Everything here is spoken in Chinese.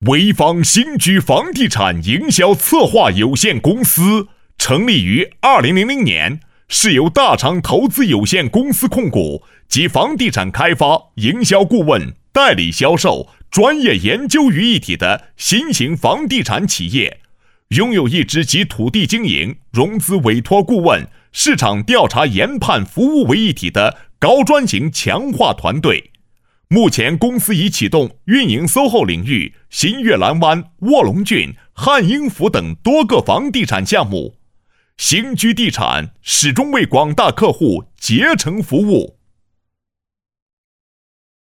潍坊新居房地产营销策划有限公司成立于2000年，是由大长投资有限公司控股及房地产开发、营销顾问、代理销售、专业研究于一体的新型房地产企业，拥有一支集土地经营、融资委托顾问、市场调查研判服务为一体的高专型强化团队。目前公司已启动运营 SOHO 领域新月兰湾、卧龙郡、汉英府等多个房地产项目。新居地产始终为广大客户竭诚服务。